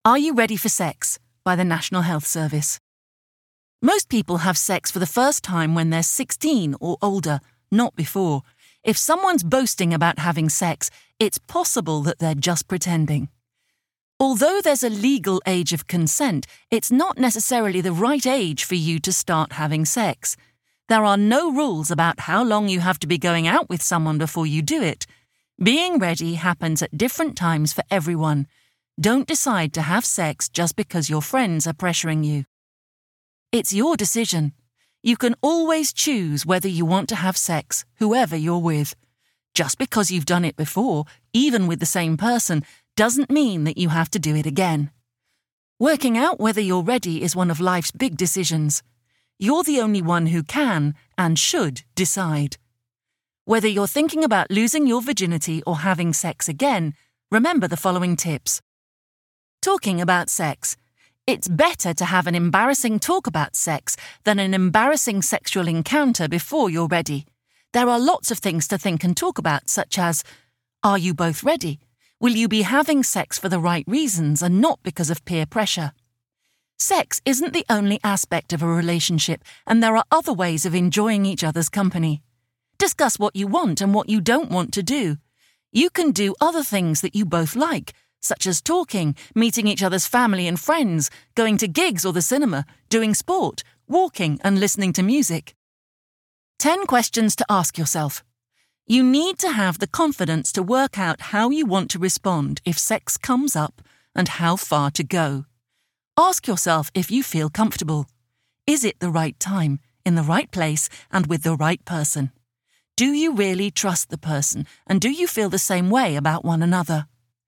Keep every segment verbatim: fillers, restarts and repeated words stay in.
Are You Ready for Sex? By the National Health Service. Most people have sex for the first time when they're sixteen or older, not before. If someone's boasting about having sex, it's possible that they're just pretending. Although there's a legal age of consent, it's not necessarily the right age for you to start having sex. There are no rules about how long you have to be going out with someone before you do it. Being ready happens at different times for everyone. Don't decide to have sex just because your friends are pressuring you. It's your decision. You can always choose whether you want to have sex, whoever you're with. Just because you've done it before, even with the same person, doesn't mean that you have to do it again. Working out whether you're ready is one of life's big decisions. You're the only one who can and should decide. Whether you're thinking about losing your virginity or having sex again, remember the following tips. Talking about sex. It's better to have an embarrassing talk about sex than an embarrassing sexual encounter before you're ready. There are lots of things to think and talk about, such as, are you both ready? Will you be having sex for the right reasons and not because of peer pressure? Sex isn't the only aspect of a relationship, and there are other ways of enjoying each other's company. Discuss what you want and what you don't want to do. You can do other things that you both like, such as talking, meeting each other's family and friends, going to gigs or the cinema, doing sport, walking and listening to music. ten questions to ask yourself. You need to have the confidence to work out how you want to respond if sex comes up and how far to go. Ask yourself if you feel comfortable. Is it the right time, in the right place and with the right person? Do you really trust the person and do you feel the same way about one another?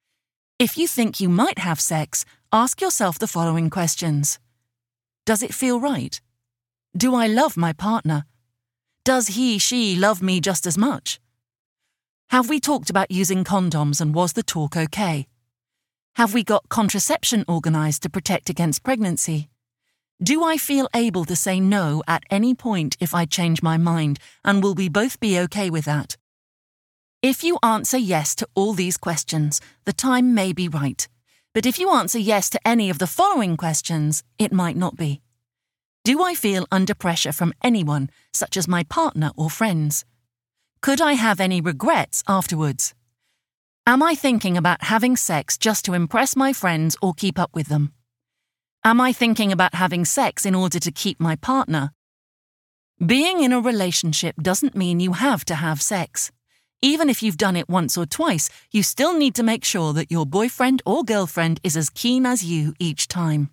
If you think you might have sex, ask yourself the following questions. Does it feel right? Do I love my partner? Does he, she love me just as much? Have we talked about using condoms and was the talk okay? Have we got contraception organised to protect against pregnancy? Do I feel able to say no at any point if I change my mind, and will we both be okay with that? If you answer yes to all these questions, the time may be right. But if you answer yes to any of the following questions, it might not be. Do I feel under pressure from anyone, such as my partner or friends? Could I have any regrets afterwards? Am I thinking about having sex just to impress my friends or keep up with them? Am I thinking about having sex in order to keep my partner? Being in a relationship doesn't mean you have to have sex. Even if you've done it once or twice, you still need to make sure that your boyfriend or girlfriend is as keen as you each time.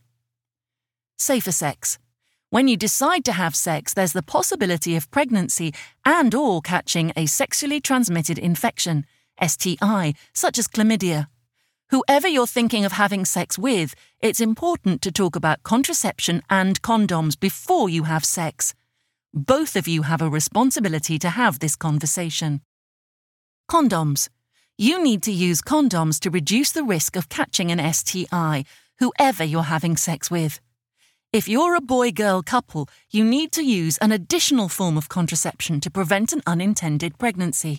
Safer sex. When you decide to have sex, there's the possibility of pregnancy and or catching a sexually transmitted infection, S T I, such as chlamydia. Whoever you're thinking of having sex with, it's important to talk about contraception and condoms before you have sex. Both of you have a responsibility to have this conversation. Condoms. You need to use condoms to reduce the risk of catching an S T I, whoever you're having sex with. If you're a boy-girl couple, you need to use an additional form of contraception to prevent an unintended pregnancy.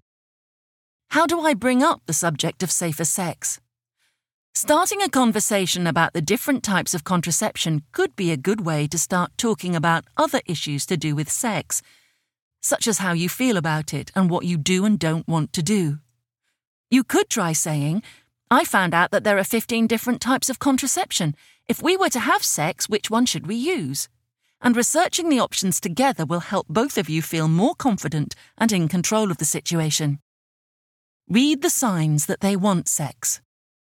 How do I bring up the subject of safer sex? Starting a conversation about the different types of contraception could be a good way to start talking about other issues to do with sex, such as how you feel about it and what you do and don't want to do. You could try saying, I found out that there are fifteen different types of contraception. If we were to have sex, which one should we use? And researching the options together will help both of you feel more confident and in control of the situation. Read the signs that they want sex.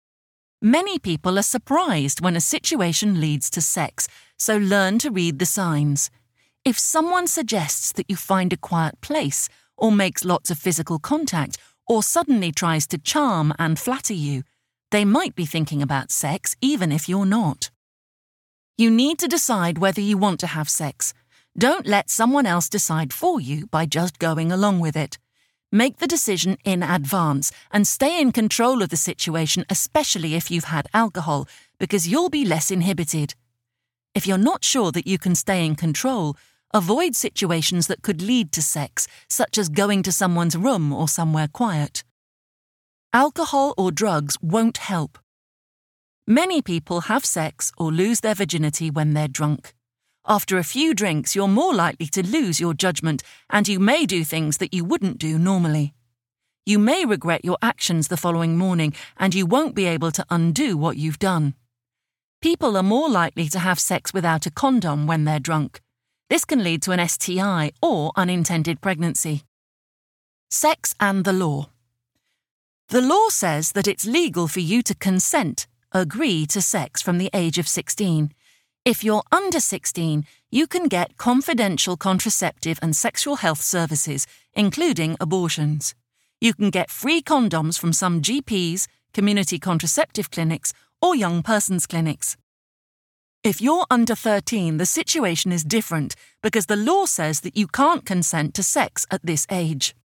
Many people are surprised when a situation leads to sex, so learn to read the signs. If someone suggests that you find a quiet place, or makes lots of physical contact, or suddenly tries to charm and flatter you, they might be thinking about sex even if you're not. You need to decide whether you want to have sex. Don't let someone else decide for you by just going along with it. Make the decision in advance and stay in control of the situation, especially if you've had alcohol, because you'll be less inhibited. If you're not sure that you can stay in control, avoid situations that could lead to sex, such as going to someone's room or somewhere quiet. Alcohol or drugs won't help. Many people have sex or lose their virginity when they're drunk. After a few drinks, you're more likely to lose your judgment, and you may do things that you wouldn't do normally. You may regret your actions the following morning, and you won't be able to undo what you've done. People are more likely to have sex without a condom when they're drunk. This can lead to an S T I or unintended pregnancy. Sex and the law. The law says that it's legal for you to consent, agree to sex from the age of sixteen. If you're under sixteen, you can get confidential contraceptive and sexual health services, including abortions. You can get free condoms from some G Ps, community contraceptive clinics, or young persons clinics. If you're under thirteen, the situation is different because the law says that you can't consent to sex at this age.